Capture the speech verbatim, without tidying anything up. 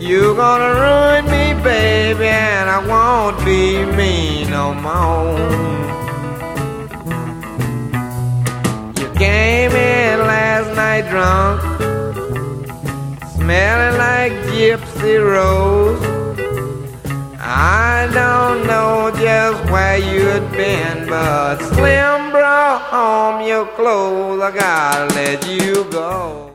You're gonna ruin me, baby, and I won't be me no more. You came in last night drunk, smelling like Gypsy Rose. I don't know just where you'd been, but Slim brought home your clothes. I gotta let you go.